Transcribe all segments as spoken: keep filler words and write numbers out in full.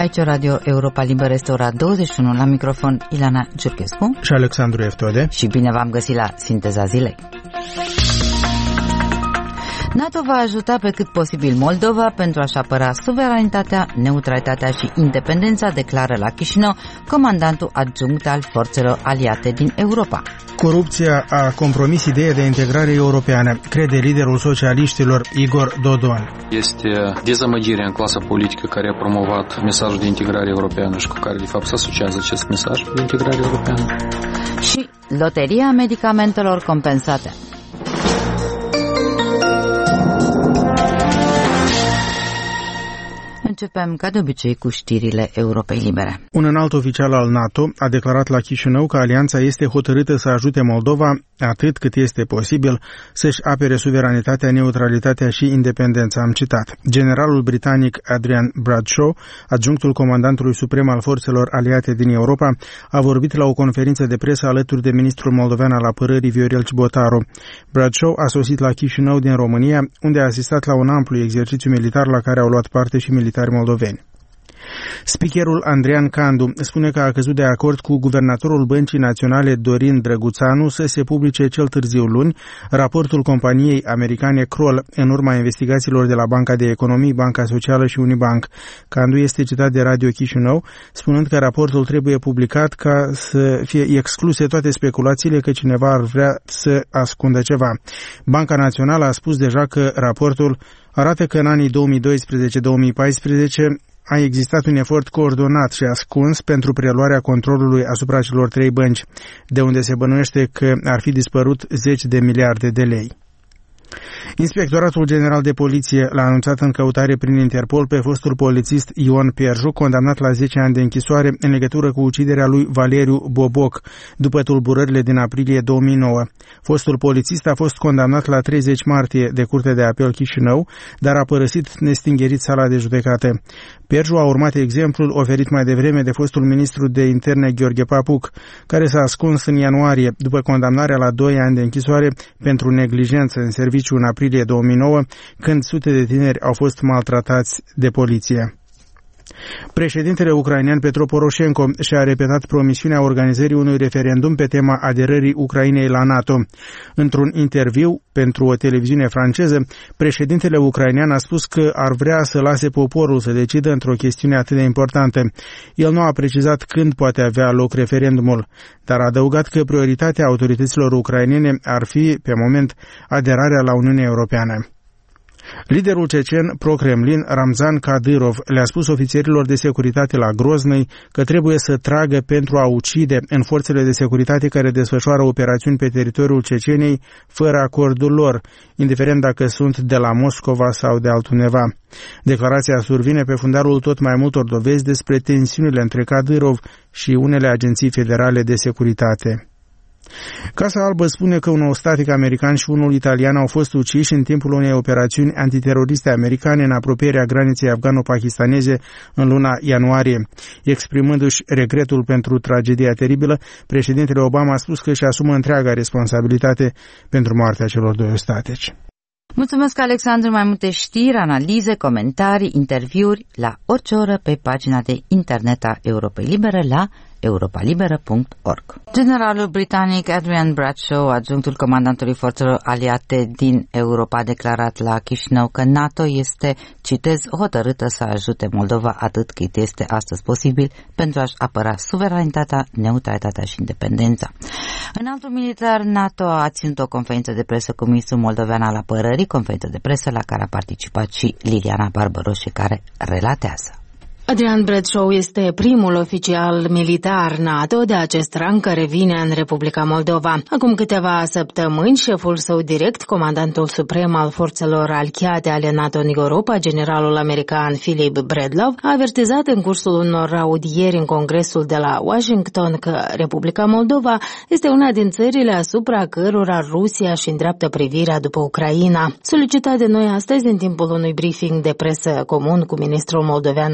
Aici Radio Europa Liberă, este ora douăzeci și unu, la microfon Ilana Giurchescu și Alexandru Eftode. Și bine v-am găsit la Sinteza Zilei. NATO va ajuta pe cât posibil Moldova pentru a-și apăra suveranitatea, neutralitatea și independența, declară la Chișinău comandantul adjunct al forțelor aliate din Europa. Corupția a compromis ideea de integrare europeană, crede liderul socialiștilor Igor Dodon. Este dezamăgirea în clasa politică care a promovat mesajul de integrare europeană și cu care de fapt se asociază acest mesaj de integrare europeană. Și loteria medicamentelor compensate. Începem, ca de obicei, cu știrile Europei Libere. Un înalt oficial al NATO a declarat la Chișinău că alianța este hotărâtă să ajute Moldova, atât cât este posibil, să-și apere suveranitatea, neutralitatea și independența. Am citat. Generalul britanic Adrian Bradshaw, adjunctul comandantului suprem al forțelor aliate din Europa, a vorbit la o conferință de presă alături de ministrul moldovean al apărării Viorel Cibotaru. Bradshaw a sosit la Chișinău din România, unde a asistat la un amplu exercițiu militar la care au luat parte și militari moldoveni. Speakerul Andrian Candu spune că a căzut de acord cu guvernatorul Băncii Naționale Dorin Drăguțanu să se publice cel târziu luni raportul companiei americane Kroll în urma investigațiilor de la Banca de Economii, Banca Socială și Unibank. Candu este citat de Radio Chișinău spunând că raportul trebuie publicat ca să fie excluse toate speculațiile că cineva ar vrea să ascundă ceva. Banca Națională a spus deja că raportul arată că în anii două mii doisprezece două mii paisprezece a existat un efort coordonat și ascuns pentru preluarea controlului asupra celor trei bănci, de unde se bănuiește că ar fi dispărut zeci de miliarde de lei. Inspectoratul General de Poliție l-a anunțat în căutare prin Interpol pe fostul polițist Ion Pierju, condamnat la zece ani de închisoare în legătură cu uciderea lui Valeriu Boboc, după tulburările din aprilie două mii nouă. Fostul polițist a fost condamnat la treizeci martie de Curtea de Apel Chișinău, dar a părăsit nestingerit sala de judecată. Pierju a urmat exemplul oferit mai devreme de fostul ministru de interne Gheorghe Papuc, care s-a ascuns în ianuarie după condamnarea la doi ani de închisoare pentru neglijență în serviciu în aprilie două mii nouă, când sute de tineri au fost maltratați de poliție. Președintele ucrainean Petro Poroșenko și-a repetat promisiunea organizării unui referendum pe tema aderării Ucrainei la NATO. Într-un interviu pentru o televiziune franceză, președintele ucrainean a spus că ar vrea să lase poporul să decidă într-o chestiune atât de importantă. El nu a precizat când poate avea loc referendumul, dar a adăugat că prioritatea autorităților ucrainene ar fi, pe moment, aderarea la Uniunea Europeană. Liderul cecen pro-Kremlin, Ramzan Kadyrov, le-a spus ofițerilor de securitate la Groznăi că trebuie să tragă pentru a ucide în forțele de securitate care desfășoară operațiuni pe teritoriul Ceceniei fără acordul lor, indiferent dacă sunt de la Moscova sau de altundeva. Declarația survine pe fundalul tot mai multor dovezi despre tensiunile între Kadyrov și unele agenții federale de securitate. Casa Albă spune că un ostatic american și unul italian au fost uciși în timpul unei operațiuni antiteroriste americane în apropierea graniței afgano-pakistaneze în luna ianuarie. Exprimându-și regretul pentru tragedia teribilă, președintele Obama a spus că își asumă întreaga responsabilitate pentru moartea celor doi ostatici. Mulțumesc, Alexandru. Mai multe știri, analize, comentarii, interviuri la orice oră pe pagina de internet a Europei Libere la europa liberă punct org. Generalul britanic Adrian Bradshaw, adjunctul comandantului forțelor aliate din Europa, a declarat la Chișinău că NATO este, citez, hotărâtă să ajute Moldova atât cât este astăzi posibil pentru a-și apăra suveranitatea, neutralitatea și independența. Înaltul militar NATO a ținut o conferință de presă cu ministrul moldovean al apărării, conferință de presă la care a participat și Liliana Barbaroșe, care relatează. Adrian Bradshaw este primul oficial militar NATO de acest rang care vine în Republica Moldova. Acum câteva săptămâni, șeful său direct, comandantul suprem al forțelor aliate ale NATO în Europa, generalul american Philip Bredlov, a avertizat în cursul unor audieri în Congresul de la Washington că Republica Moldova este una din țările asupra cărora Rusia își îndreaptă privirea după Ucraina. Solicitat de noi astăzi în timpul unui briefing de presă comun cu ministrul moldovean al apărării,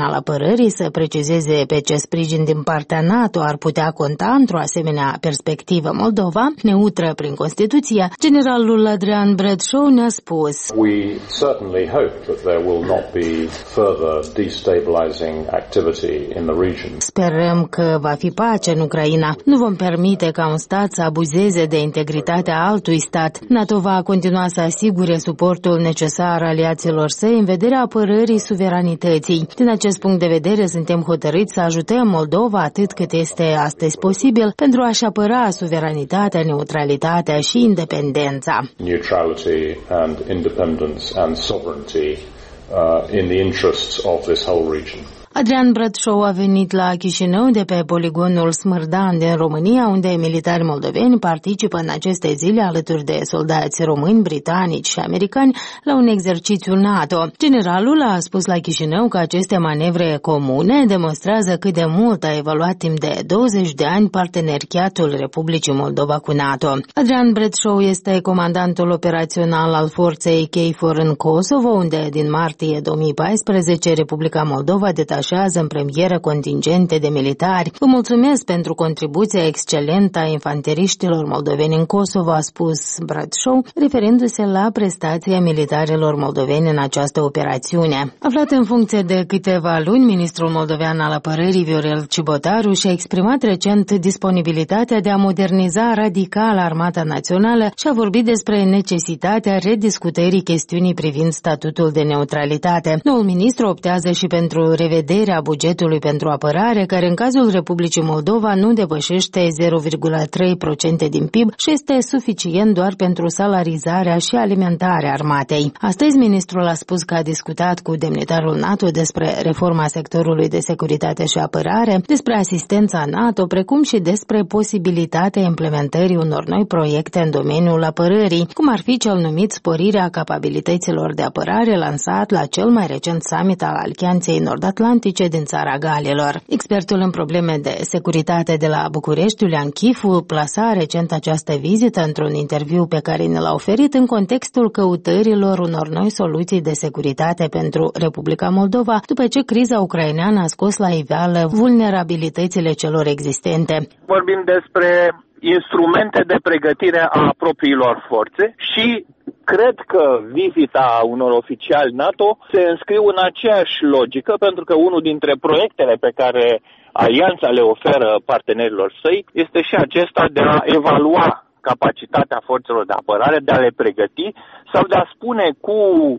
Apărării să precizeze pe ce sprijin din partea NATO ar putea conta într-o asemenea perspectivă Moldova, neutră prin Constituție, generalul Adrian Bradshaw ne-a spus: We certainly hope that there will not be further destabilizing activity in the region. Sperăm că va fi pace în Ucraina. Nu vom permite ca un stat să abuzeze de integritatea altui stat. NATO va continua să asigure suportul necesar aliaților săi în vederea apărării suveranității. Din acest punct de vedere, suntem hotărâți să ajutăm Moldova atât cât este astăzi posibil pentru a-și apăra suveranitatea, neutralitatea și independența. Neutrality and independence and sovereignty uh, in the interests of this whole region. Adrian Bradshaw a venit la Chișinău de pe poligonul Smârdan din România, unde militari moldoveni participă în aceste zile alături de soldați români, britanici și americani la un exercițiu NATO. Generalul a spus la Chișinău că aceste manevre comune demonstrează cât de mult a evoluat timp de douăzeci de ani parteneriatul Republicii Moldova cu NATO. Adrian Bradshaw este comandantul operațional al forței K F O R în Kosovo, unde din martie două mii paisprezece Republica Moldova detașează în premieră contingente de militari. Vă mulțumesc pentru contribuția excelentă a infanteriștilor moldoveni în Kosovo, a spus Bradshaw, referindu-se la prestația militarilor moldoveni în această operațiune. Aflat în funcție de câteva luni, ministrul moldovean al apărării Viorel Cibotaru și-a exprimat recent disponibilitatea de a moderniza radical Armata Națională și a vorbit despre necesitatea rediscutării chestiunii privind statutul de neutralitate. Noul ministru optează și pentru revederea a bugetului pentru apărare, care în cazul Republicii Moldova nu depășește zero virgulă trei la sută din P I B și este suficient doar pentru salarizarea și alimentarea armatei. Astăzi, ministrul a spus că a discutat cu demnitarul NATO despre reforma sectorului de securitate și apărare, despre asistența NATO, precum și despre posibilitatea implementării unor noi proiecte în domeniul apărării, cum ar fi cel numit sporirea capabilităților de apărare lansat la cel mai recent summit al Alianței Nord-Atlantice din țara Galilor. Expertul în probleme de securitate de la București, Iulian Chifu, plasa recent această vizită într-un interviu pe care ne l-a oferit în contextul căutărilor unor noi soluții de securitate pentru Republica Moldova, după ce criza ucraineană a scos la iveală vulnerabilitățile celor existente. Vorbim despre instrumente de pregătire a propriilor forțe și cred că vizita unor oficiali NATO se înscriu în aceeași logică, pentru că unul dintre proiectele pe care Alianța le oferă partenerilor săi este și acesta de a evalua capacitatea forțelor de apărare, de a le pregăti sau de a spune cu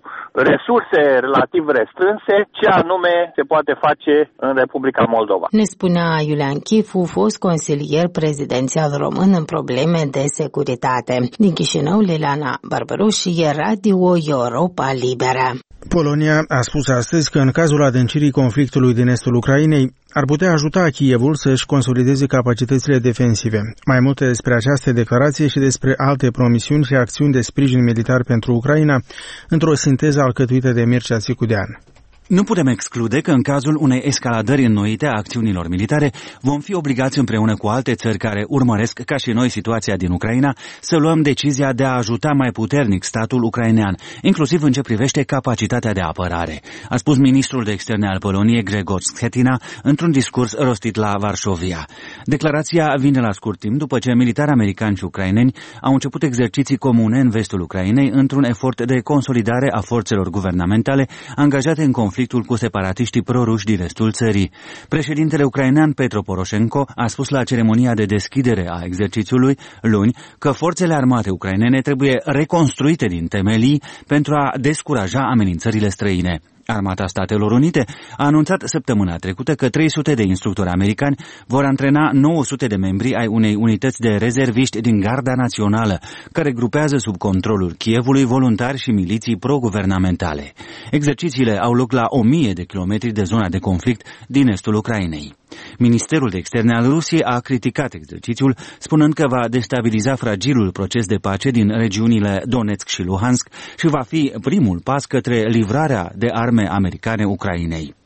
resurse relativ restrânse ce anume se poate face în Republica Moldova. Ne spunea Iulian Chifu, fost consilier prezidențial român în probleme de securitate. Din Chișinău, Liliana Barbaroși, Radio Europa Liberă. Polonia a spus astăzi că în cazul adâncirii conflictului din estul Ucrainei ar putea ajuta Kievul să-și consolideze capacitățile defensive. Mai multe despre această declarație și despre alte promisiuni și acțiuni de sprijin militar pentru Ucraina într-o sinteză alcătuită de Mircea Țicudean. Nu putem exclude că în cazul unei escaladări înnoite a acțiunilor militare vom fi obligați împreună cu alte țări care urmăresc, ca și noi, situația din Ucraina, să luăm decizia de a ajuta mai puternic statul ucrainean, inclusiv în ce privește capacitatea de apărare, a spus ministrul de externe al Poloniei, Grzegorz Schetina, într-un discurs rostit la Varșovia. Declarația vine la scurt timp după ce militari americani și ucraineni au început exerciții comune în vestul Ucrainei într-un efort de consolidare a forțelor guvernamentale angajate în conflictul cu separatiștii proruși din restul țării. Președintele ucrainean Petro Poroșenko a spus la ceremonia de deschidere a exercițiului luni că forțele armate ucrainene trebuie reconstruite din temelii pentru a descuraja amenințările străine. Armata Statelor Unite a anunțat săptămâna trecută că trei sute de instructori americani vor antrena nouă sute de membri ai unei unități de rezerviști din Garda Națională, care grupează sub controlul Kievului voluntari și miliții pro-guvernamentale. Exercițiile au loc la o mie de kilometri de zona de conflict din estul Ucrainei. Ministerul de Externe al Rusiei a criticat exercițiul, spunând că va destabiliza fragilul proces de pace din regiunile Donetsk și Luhansk și va fi primul pas către livrarea de arme americane Ucrainei.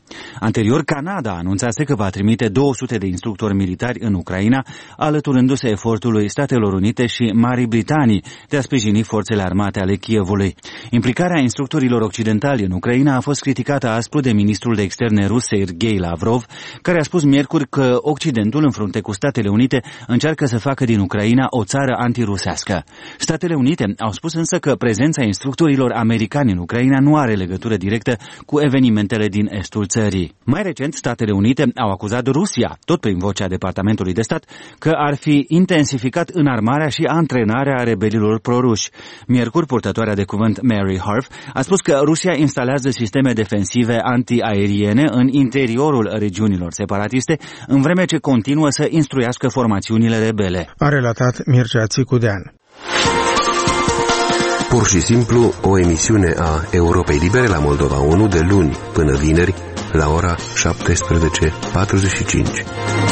Anterior, Canada anunțase că va trimite două sute de instructori militari în Ucraina, alăturându-se efortului Statelor Unite și Marii Britanii de a sprijini forțele armate ale Kievului. Implicarea instructorilor occidentali în Ucraina a fost criticată aspru de ministrul de externe rus Sergei Lavrov, care a spus miercuri că Occidentul, în frunte cu Statele Unite, încearcă să facă din Ucraina o țară antirusească. Statele Unite au spus însă că prezența instructorilor americani în Ucraina nu are legătură directă cu evenimentele din estul țării. Mai recent, Statele Unite au acuzat Rusia, tot prin vocea Departamentului de Stat, că ar fi intensificat înarmarea și antrenarea rebelilor proruși. Miercuri, purtătoarea de cuvânt Mary Harf a spus că Rusia instalează sisteme defensive antiaeriene în interiorul regiunilor separatiste, în vreme ce continuă să instruiască formațiunile rebele. A relatat Mircea Țicudean. Pur și simplu, o emisiune a Europei Libere la Moldova unu de luni până vineri la ora șaptesprezece patruzeci și cinci.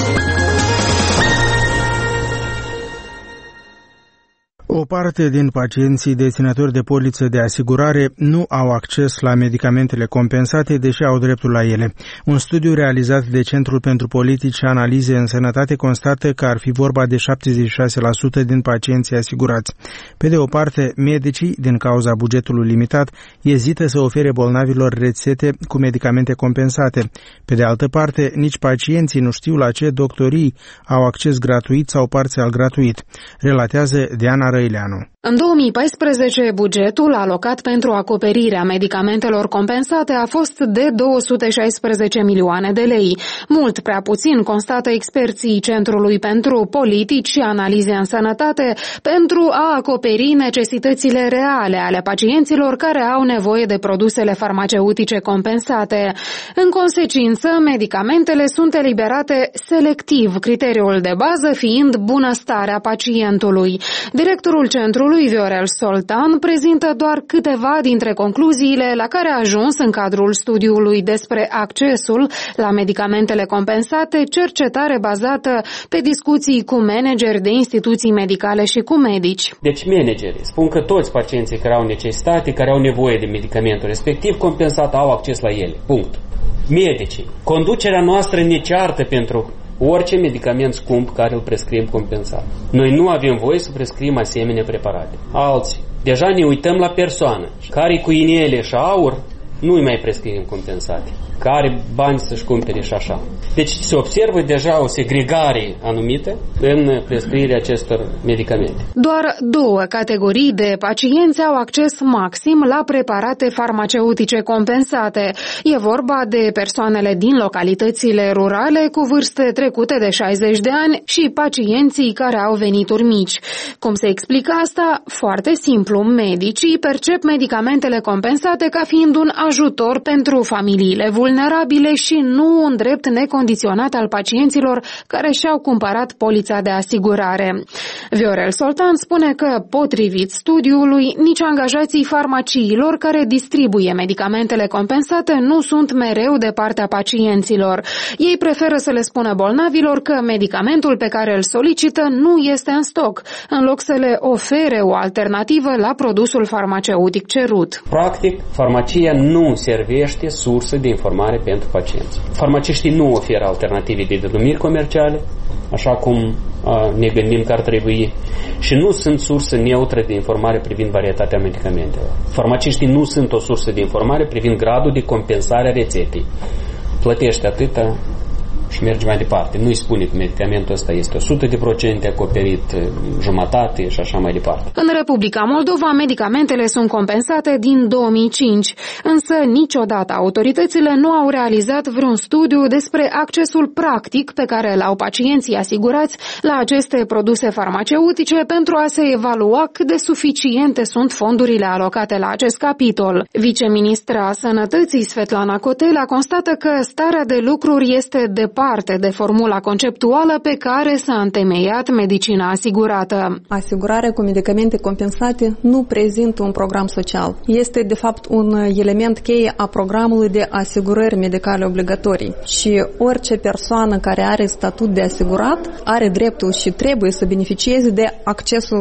O parte din pacienții deținători de poliță de asigurare nu au acces la medicamentele compensate, deși au dreptul la ele. Un studiu realizat de Centrul pentru Politici și Analize în Sănătate constată că ar fi vorba de șaptezeci și șase la sută din pacienții asigurați. Pe de o parte, medicii, din cauza bugetului limitat, ezită să ofere bolnavilor rețete cu medicamente compensate. Pe de altă parte, nici pacienții nu știu la ce doctorii au acces gratuit sau parțial gratuit, relatează Diana Răileanu. În două mii paisprezece, bugetul alocat pentru acoperirea medicamentelor compensate a fost de două sute șaisprezece milioane de lei. Mult prea puțin, constată experții Centrului pentru Politici și Analize în Sănătate, pentru a acoperi necesitățile reale ale pacienților care au nevoie de produsele farmaceutice compensate. În consecință, medicamentele sunt eliberate selectiv, criteriul de bază fiind bunăstarea pacientului. Directorul Centrului, Viorel Soltan, prezintă doar câteva dintre concluziile la care a ajuns în cadrul studiului despre accesul la medicamentele compensate, cercetare bazată pe discuții cu manageri de instituții medicale și cu medici. Deci managerii spun că toți pacienții care au necesitate, care au nevoie de medicamentul respectiv compensat, au acces la ele. Punct. Medicii. Conducerea noastră ne ceartă pentru orice medicament scump care îl prescriem compensat. Noi nu avem voie să prescriem asemenea preparate. Alții. Deja ne uităm la persoană. Care cu inele și aur, nu-i mai prescriem compensate. Care bani să-și cumpere și așa. Deci se observă deja o segregare anumită în prescrierea acestor medicamente. Doar două categorii de pacienți au acces maxim la preparate farmaceutice compensate. E vorba de persoanele din localitățile rurale cu vârste trecute de șaizeci de ani și pacienții care au venituri mici. Cum se explică asta? Foarte simplu. Medicii percep medicamentele compensate ca fiind un ajutor pentru familiile vulnerabile vulnerabile și nu un drept necondiționat al pacienților care și-au cumpărat polița de asigurare. Viorel Soltan spune că, potrivit studiului, nici angajații farmaciilor care distribuie medicamentele compensate nu sunt mereu de partea pacienților. Ei preferă să le spună bolnavilor că medicamentul pe care îl solicită nu este în stoc, în loc să le ofere o alternativă la produsul farmaceutic cerut. Practic, farmacia nu servește sursă de informare pentru pacienți. Farmaciștii nu oferă alternative de denumiri comerciale, așa cum a, ne gândim că ar trebui, și nu sunt sursă neutră de informare privind varietatea medicamentelor. Farmaciștii nu sunt o sursă de informare privind gradul de compensare a rețetei. Plătește atâta și merge mai departe. Nu-i spune că medicamentul ăsta este o sută de procente acoperit, jumătate și așa mai departe. În Republica Moldova, medicamentele sunt compensate din două mii cinci, însă niciodată autoritățile nu au realizat vreun studiu despre accesul practic pe care îl au pacienții asigurați la aceste produse farmaceutice pentru a se evalua cât de suficiente sunt fondurile alocate la acest capitol. Viceministra Sănătății Svetlana Cotela constată că starea de lucruri este departe de formula conceptuală pe care s-a întemeiat medicina asigurată. Asigurarea cu medicamente compensate nu prezintă un program social. Este, de fapt, un element cheie a programului de asigurări medicale obligatorii și orice persoană care are statut de asigurat are dreptul și trebuie să beneficieze de accesul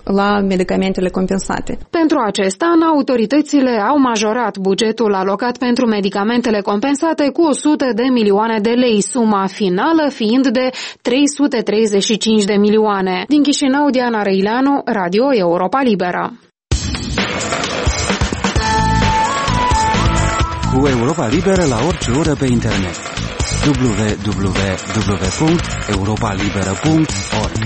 la medicamentele compensate. Pentru acest an, autoritățile au majorat bugetul alocat pentru medicamentele compensate cu o sută de milioane de lei, suma finală fiind de trei sute treizeci și cinci de milioane. Din Chișinău, Diana Răileanu, Radio Europa Liberă. Cu Europa Liberă la orice oră pe internet. w w w punct europa liberă punct org.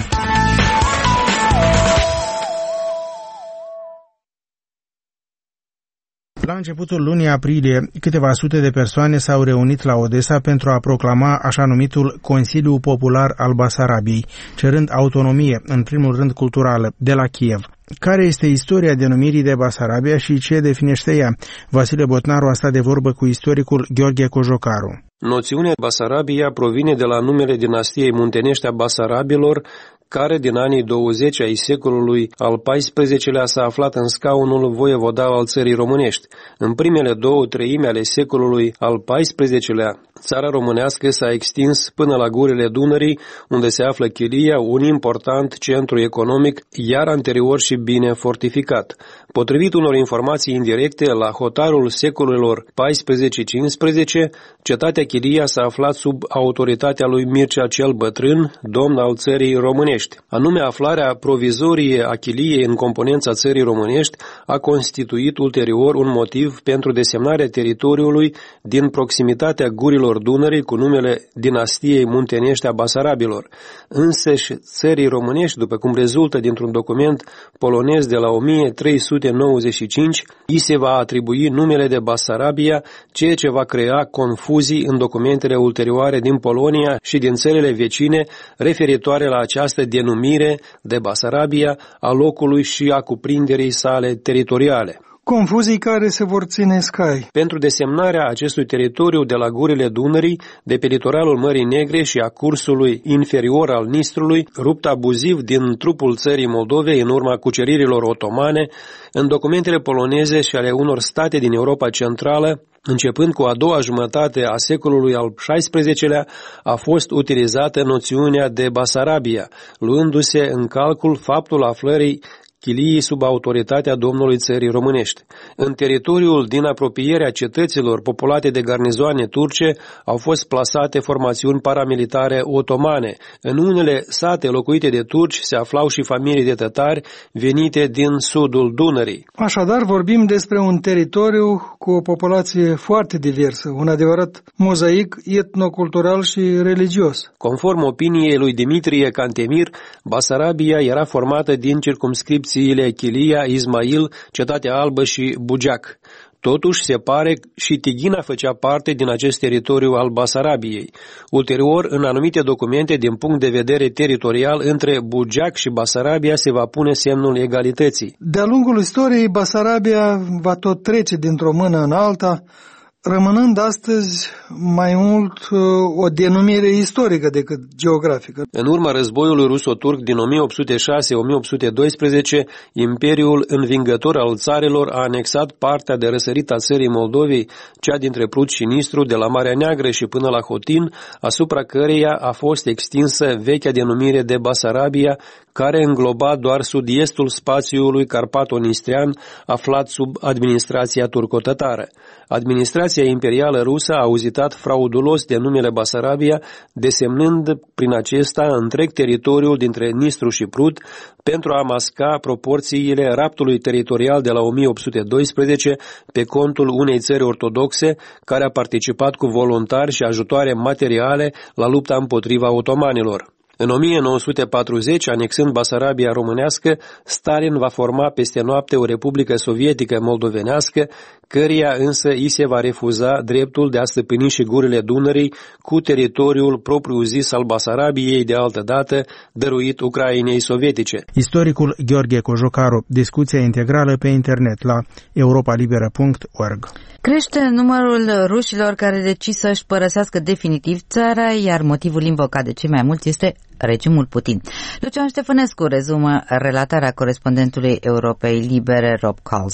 La începutul lunii aprilie, câteva sute de persoane s-au reunit la Odessa pentru a proclama așa numitul Consiliu Popular al Basarabiei, cerând autonomie, în primul rând culturală, de la Kiev. Care este istoria denumirii de Basarabia și ce definește ea? Vasile Botnaru a stat de vorbă cu istoricul Gheorghe Cojocaru. Noțiunea Basarabia provine de la numele dinastiei muntenești a Basarabilor, care din anii douăzeci ai secolului al paisprezecelea s-a aflat în scaunul voievodal al țării românești. În primele două treimi ale secolului al paisprezecelea, țara românească s-a extins până la gurile Dunării, unde se află Chilia, un important centru economic, iar anterior și bine fortificat. Potrivit unor informații indirecte, la hotarul secolelor paisprezece-cincisprezece, cetatea Chilia s-a aflat sub autoritatea lui Mircea cel Bătrân, domn al țării românești. Anume, aflarea provizorie a Chiliei în componența țării românești a constituit ulterior un motiv pentru desemnarea teritoriului din proximitatea gurilor Dunării cu numele dinastiei muntenești a Basarabilor. Însăși țării românești, după cum rezultă dintr-un document polonez de la o mie trei sute nouăzeci și cinci, îi se va atribui numele de Basarabia, ceea ce va crea confuzii în documentele ulterioare din Polonia și din țările vecine referitoare la această denumire de Basarabia a locului și a cuprinderii sale teritoriale. Confuzii care se vor ține scai. Pentru desemnarea acestui teritoriu de la gurile Dunării, de pe litoralul Mării Negre și a cursului inferior al Nistrului, rupt abuziv din trupul țării Moldovei în urma cuceririlor otomane, în documentele poloneze și ale unor state din Europa Centrală, începând cu a doua jumătate a secolului al șaisprezecelea, a fost utilizată noțiunea de Basarabia, luându-se în calcul faptul aflării Chiliei sub autoritatea domnului țării românești. În teritoriul din apropierea cetăților populate de garnizoane turce au fost plasate formațiuni paramilitare otomane. În unele sate locuite de turci se aflau și familii de tătari venite din sudul Dunării. Așadar, vorbim despre un teritoriu cu o populație foarte diversă, un adevărat mozaic etnocultural și religios. Conform opiniei lui Dimitrie Cantemir, Basarabia era formată din circumscripții Chilia, Ismail, Cetatea Albă și Bugeac. Totuși, se pare și Tighina făcea parte din acest teritoriu al Basarabiei. Ulterior, în anumite documente, din punct de vedere teritorial, între Bugeac și Basarabia se va pune semnul egalității. De-a lungul istoriei, Basarabia va tot trece dintr-o mână în alta, rămânând astăzi mai mult o denumire istorică decât geografică. În urma războiului ruso-turc din o mie opt sute șase - o mie opt sute doisprezece, Imperiul învingător al țarilor a anexat partea de răsărit a țării Moldovei, cea dintre Prut și Nistru, de la Marea Neagră și până la Hotin, asupra căreia a fost extinsă vechea denumire de Basarabia, care îngloba doar sud-estul spațiului carpato-nistrian, aflat sub administrația turco-tătară. Administrația imperială rusă a auzitat fraudulos de numele Basarabia, desemnând prin acesta întreg teritoriul dintre Nistru și Prut, pentru a masca proporțiile raptului teritorial de la o mie opt sute doisprezece pe contul unei țări ortodoxe care a participat cu voluntari și ajutoare materiale la lupta împotriva otomanilor. În o mie nouă sute patruzeci, anexând Basarabia românească, Stalin va forma peste noapte o republică sovietică moldovenească, căreia însă îi se va refuza dreptul de a stăpâni și gurile Dunării cu teritoriul propriu-zis al Basarabiei de altă dată, dăruit Ucrainei sovietice. Istoricul Gheorghe Cojocaru, discuția integrală pe internet la europa liberă punct org. Crește numărul rușilor care decid să-și părăsească definitiv țara, iar motivul invocat de cei mai mulți este regimul Putin. Lucian Ștefănescu rezumă relatarea corespondentului Europei Libere Rob Carlson.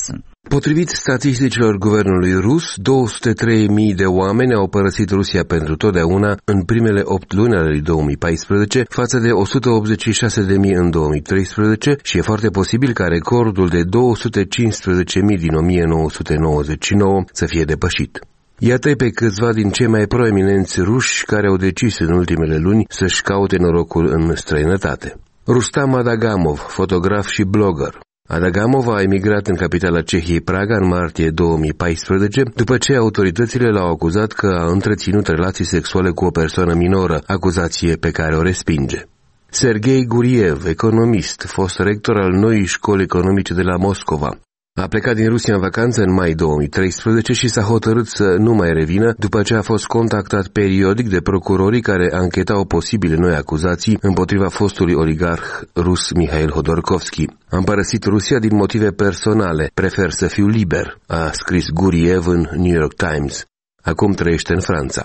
Potrivit statisticilor guvernului rus, două sute trei mii de oameni au părăsit Rusia pentru totdeauna în primele opt luni ale două mii paisprezece, față de o sută optzeci și șase de mii în două mii treisprezece și e foarte posibil ca recordul de două sute cincisprezece mii din o mie nouă sute nouăzeci și nouă să fie depășit. Iată pe câțiva din cei mai proeminenți ruși care au decis în ultimele luni să-și caute norocul în străinătate. Rustam Adagamov, fotograf și blogger. Adagamov a emigrat în capitala Cehiei, Praga, în martie două mii paisprezece, după ce autoritățile l-au acuzat că a întreținut relații sexuale cu o persoană minoră, acuzație pe care o respinge. Sergei Guriev, economist, fost rector al noii școli economice de la Moscova, a plecat din Rusia în vacanță în mai două mii treisprezece și s-a hotărât să nu mai revină după ce a fost contactat periodic de procurorii care anchetau posibile noi acuzații împotriva fostului oligarh rus Mihail Hodorkovski. Am părăsit Rusia din motive personale, prefer să fiu liber, a scris Guriev în New York Times. Acum trăiește în Franța.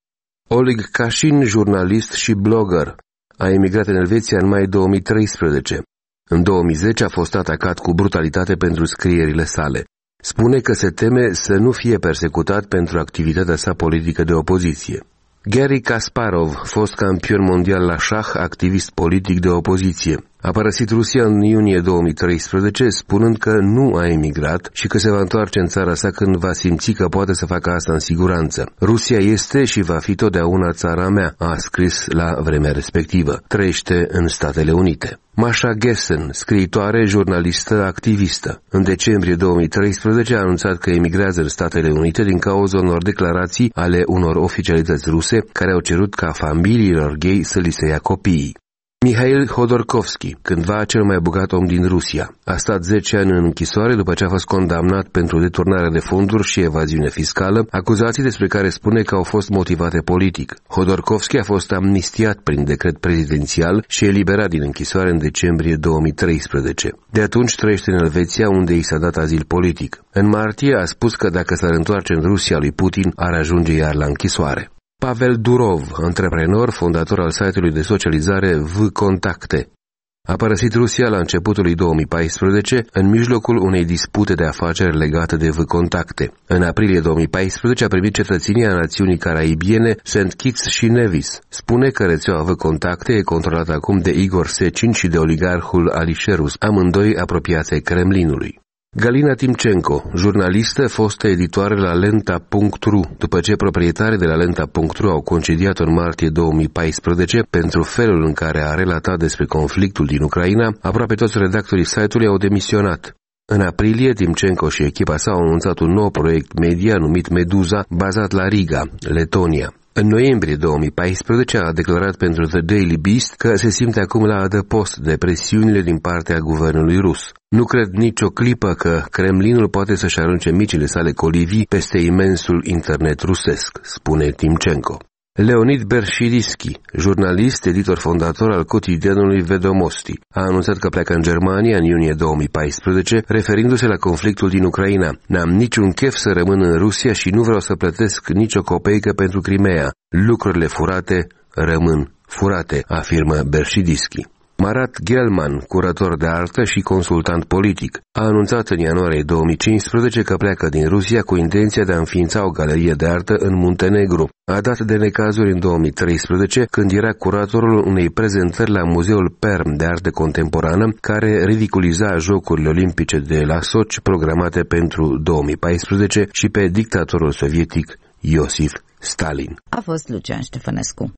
Oleg Kashin, jurnalist și blogger, a emigrat în Elveția în mai două mii treisprezece. În două mii zece a fost atacat cu brutalitate pentru scrierile sale. Spune că se teme să nu fie persecutat pentru activitatea sa politică de opoziție. Garry Kasparov, fost campion mondial la șah, activist politic de opoziție, a părăsit Rusia în iunie două mii treisprezece, spunând că nu a emigrat și că se va întoarce în țara sa când va simți că poate să facă asta în siguranță. Rusia este și va fi totdeauna țara mea, a scris la vremea respectivă. Trăiește în Statele Unite. Masha Gessen, scriitoare, jurnalistă, activistă. În decembrie două mii treisprezece a anunțat că emigrează în Statele Unite din cauza unor declarații ale unor oficialități ruse care au cerut ca familiilor gay să li se ia copiii. Mihail Hodorkovski, cândva cel mai bogat om din Rusia, a stat zece ani în închisoare după ce a fost condamnat pentru deturnare de fonduri și evaziune fiscală, acuzații despre care spune că au fost motivate politic. Hodorkovski a fost amnistiat prin decret prezidențial și eliberat din închisoare în decembrie două mii treisprezece. De atunci trăiește în Elveția, unde i s-a dat azil politic. În martie a spus că dacă s-ar întoarce în Rusia lui Putin, ar ajunge iar la închisoare. Pavel Durov, antreprenor, fondator al site-ului de socializare V-Contacte, a părăsit Rusia la începutul lui două mii paisprezece în mijlocul unei dispute de afaceri legate de V-Contacte. În aprilie două mii paisprezece a primit cetățenia națiunii caraibiene Saint Kitts și Nevis. Spune că rețeaua V-Contacte e controlată acum de Igor Secin și de oligarhul Alisherus, amândoi apropiați ai Kremlinului. Galina Timchenko, jurnalistă, fostă editoare la Lenta punct ru, după ce proprietarii de la Lenta punct ru au concediat-o în martie două mii paisprezece pentru felul în care a relatat despre conflictul din Ucraina, aproape toți redactorii site-ului au demisionat. În aprilie, Timchenko și echipa sa au anunțat un nou proiect media numit Meduza, bazat la Riga, Letonia. În noiembrie două mii paisprezece a declarat pentru The Daily Beast că se simte acum la adăpost de presiunile din partea guvernului rus. Nu cred nicio clipă că Kremlinul poate să-și arunce micile sale colivii peste imensul internet rusesc, spune Timchenko. Leonid Bershidisky, jurnalist, editor fondator al cotidianului Vedomosti, a anunțat că pleacă în Germania în iunie două mii paisprezece, referindu-se la conflictul din Ucraina. N-am niciun chef să rămân în Rusia și nu vreau să plătesc nicio copeică pentru Crimea. Lucrurile furate rămân furate, afirmă Bershidisky. Marat Gelman, curator de artă și consultant politic, a anunțat în ianuarie două mii cincisprezece că pleacă din Rusia cu intenția de a înființa o galerie de artă în Muntenegru. A dat de necazuri în două mii treisprezece, când era curatorul unei prezentări la Muzeul Perm de Artă Contemporană, care ridiculiza Jocurile Olimpice de la Sochi programate pentru două mii paisprezece și pe dictatorul sovietic Iosif Stalin. A fost Lucian Ștefănescu.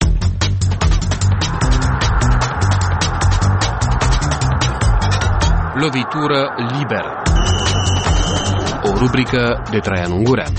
Lovitură liberă. O rubrică de Traian Ungurean.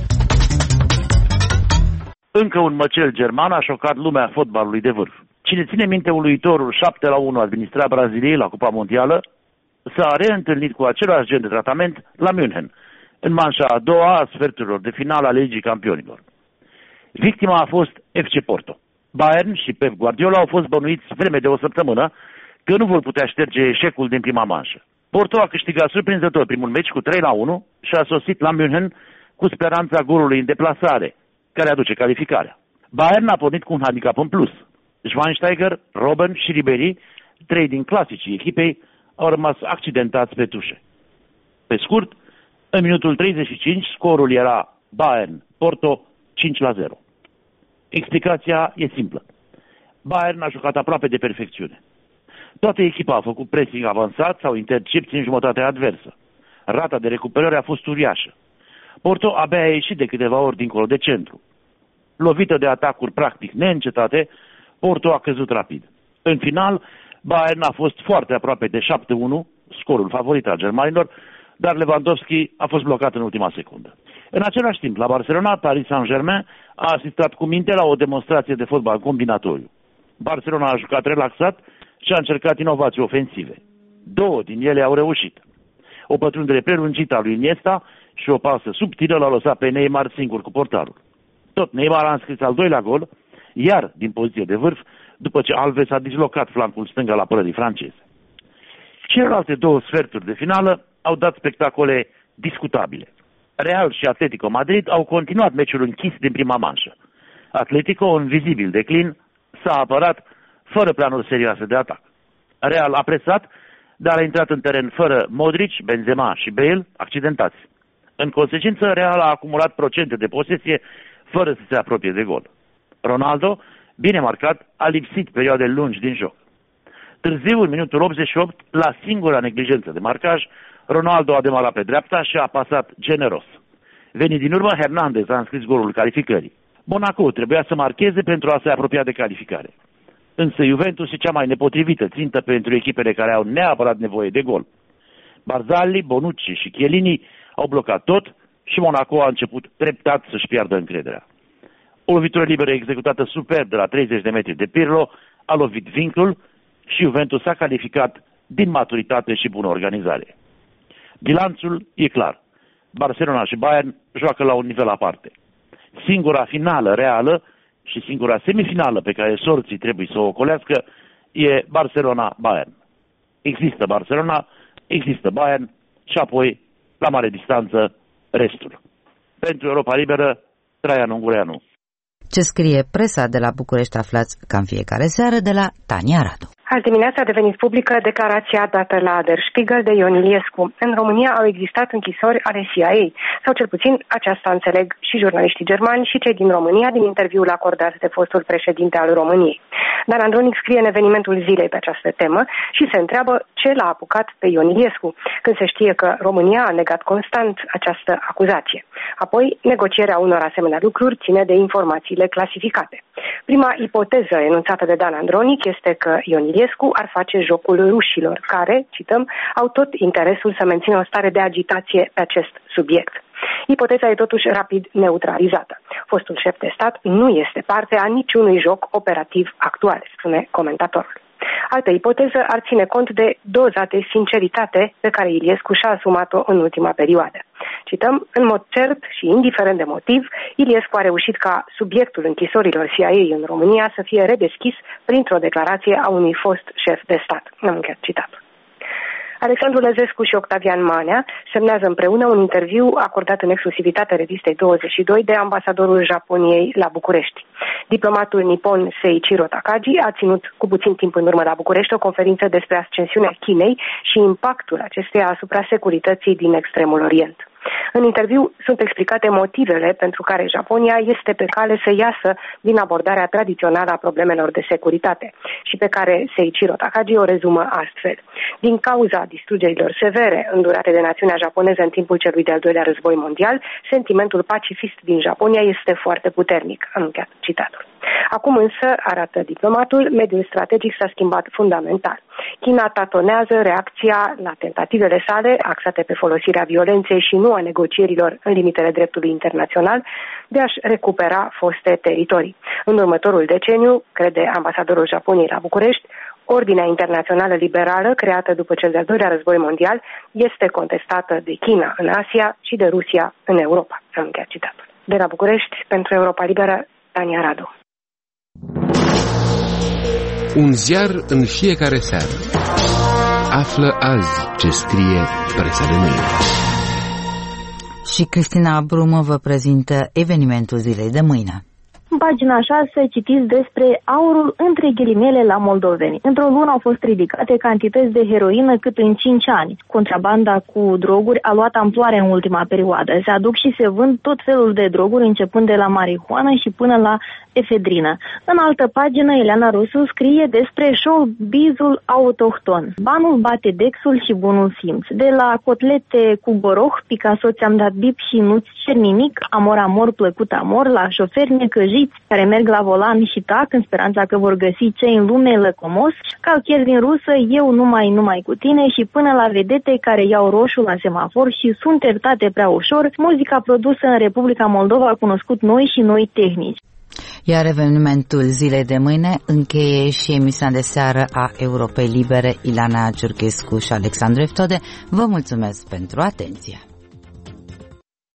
Încă un măcel german a șocat lumea fotbalului de vârf. Cine ține minte uluitorul șapte la unu administrat Braziliei la Cupa Mondială, s-a reîntâlnit cu același gen de tratament la München, în manșa a doua a sferturilor de finală a Ligii Campionilor. Victima a fost F C Porto. Bayern și Pep Guardiola au fost bănuiți vreme de o săptămână că nu vor putea șterge eșecul din prima manșă. Porto a câștigat surprinzător primul meci cu trei la unu și a sosit la München cu speranța golului în deplasare, care aduce calificarea. Bayern a pornit cu un handicap în plus. Schweinsteiger, Robben și Ribéry, trei din clasicii echipei, au rămas accidentați pe tușe. Pe scurt, În minutul treizeci și cinci, scorul era Bayern-Porto cinci la zero. Explicația e simplă. Bayern a jucat aproape de perfecțiune. Toată echipa a făcut pressing avansat sau intercepții în jumătatea adversă. Rata de recuperare a fost uriașă. Porto abia a ieșit de câteva ori dincolo de centru. Lovită de atacuri practic neîncetate, Porto a căzut rapid. În final, Bayern a fost foarte aproape de șapte unu, scorul favorit al germanilor, dar Lewandowski a fost blocat în ultima secundă. În același timp, la Barcelona, Paris Saint-Germain a asistat cu minte la o demonstrație de fotbal combinatoriu. Barcelona a jucat relaxat și a încercat inovații ofensive. Două din ele au reușit. O pătrundere prelungită a lui Iniesta și o pasă subtilă l-a lăsat pe Neymar singur cu portarul. Tot Neymar a înscris al doilea gol, iar din poziție de vârf, după ce Alves a dislocat flancul stâng al apărării franceze. Celelalte două sferturi de finală au dat spectacole discutabile. Real și Atletico Madrid au continuat meciul închis din prima manșă. Atletico, în vizibil declin, s-a apărat fără planuri serioase de atac. Real a presat, dar a intrat în teren fără Modric, Benzema și Bale, accidentați. În consecință, Real a acumulat procente de posesie fără să se apropie de gol. Ronaldo, bine marcat, a lipsit perioade lungi din joc. Târziu, în minutul optzeci și opt, la singura neglijență de marcaj, Ronaldo a demarat pe dreapta și a pasat generos. Venit din urmă, Hernandez a înscris golul calificării. Monaco trebuia să marcheze pentru a se apropia de calificare. Însă Juventus e cea mai nepotrivită țintă pentru echipele care au neapărat nevoie de gol. Barzagli, Bonucci și Chiellini au blocat tot și Monaco a început treptat să-și piardă încrederea. O lovitură liberă executată superb de la treizeci de metri de Pirlo a lovit vincul și Juventus s-a calificat din maturitate și bună organizare. Bilanțul e clar. Barcelona și Bayern joacă la un nivel aparte. Singura finală reală și singura semifinală pe care sorții trebuie să o ocolească e Barcelona-Bayern. Există Barcelona, există Bayern și apoi, la mare distanță, restul. Pentru Europa Liberă, Traian Ungureanu. Ce scrie presa de la București aflați ca în fiecare seară de la Tania Radu. Azi dimineața a devenit publică declarația dată la Der Spiegel de Ion Iliescu. În România au existat închisori ale C I A, sau cel puțin aceasta înțeleg și jurnaliștii germani și cei din România din interviul acordat de fostul președinte al României. Dan Andronic scrie în evenimentul zilei pe această temă și se întreabă ce l-a apucat pe Ion Iliescu, când se știe că România a negat constant această acuzație. Apoi, negocierea unor asemenea lucruri ține de informațiile clasificate. Prima ipoteză enunțată de Dan Andronic este că Ion Iliescu ar face jocul rușilor, care, cităm, au tot interesul să mențină o stare de agitație pe acest subiect. Ipoteza e totuși rapid neutralizată. Fostul șef de stat nu este parte a niciunui joc operativ actual, spune comentatorul. Altă ipoteză ar ține cont de doza de sinceritate pe care Iliescu și-a asumat-o în ultima perioadă. Cităm, în mod cert și indiferent de motiv, Iliescu a reușit ca subiectul închisorilor C I A în România să fie redeschis printr-o declarație a unui fost șef de stat. Am încheiat citatul. Alexandru Lăzescu și Octavian Manea semnează împreună un interviu acordat în exclusivitate revistei douăzeci și doi de ambasadorul Japoniei la București. Diplomatul nipon Seiichiro Takagi a ținut cu puțin timp în urmă la București o conferință despre ascensiunea Chinei și impactul acesteia asupra securității din Extremul Orient. În interviu sunt explicate motivele pentru care Japonia este pe cale să iasă din abordarea tradițională a problemelor de securitate și pe care Seiichiro Takagi o rezumă astfel. Din cauza distrugerilor severe îndurate de națiunea japoneză în timpul celui de-al doilea război mondial, sentimentul pacifist din Japonia este foarte puternic. Am încheiat citatul. Acum însă, arată diplomatul, mediul strategic s-a schimbat fundamental. China tatonează reacția la tentativele sale, axate pe folosirea violenței și nu a negocierilor în limitele dreptului internațional, de a-și recupera foste teritorii. În următorul deceniu, crede ambasadorul Japoniei la București, ordinea internațională liberală creată după cel de-al doilea război mondial este contestată de China în Asia și de Rusia în Europa. Am încheiat citatul. De la București, pentru Europa Liberă, Tania Radu. Un ziar în fiecare seară. Află azi ce scrie presa de mâine. Și Cristina Brumă vă prezintă evenimentul zilei de mâine. În pagina șase citiți despre aurul între ghilimele la moldoveni. Într-o lună au fost ridicate cantități de heroină cât în cinci ani. Contrabanda cu droguri a luat amploare în ultima perioadă. Se aduc și se vând tot felul de droguri, începând de la marihuană și până la efedrină. În altă pagină, Eleana Rusu scrie despre showbizul autohton. Banul bate dexul și bunul simț. De la cotlete cu goroh, Picasso ți-am dat bip și nu-ți cer nimic, amor, amor, plăcut amor, la șoferi necăjiți care merg la volan și tac în speranța că vor găsi ce în lume lăcomos, calchier din rusă, eu numai, numai cu tine și până la vedete care iau roșu la semafor și sunt iertate prea ușor, muzica produsă în Republica Moldova a cunoscut noi și noi tehnici. Iar evenimentul zilei de mâine încheie și emisiunea de seară a Europei Libere. Ilana Ciurchescu și Alexandru Eftode vă mulțumesc pentru atenție.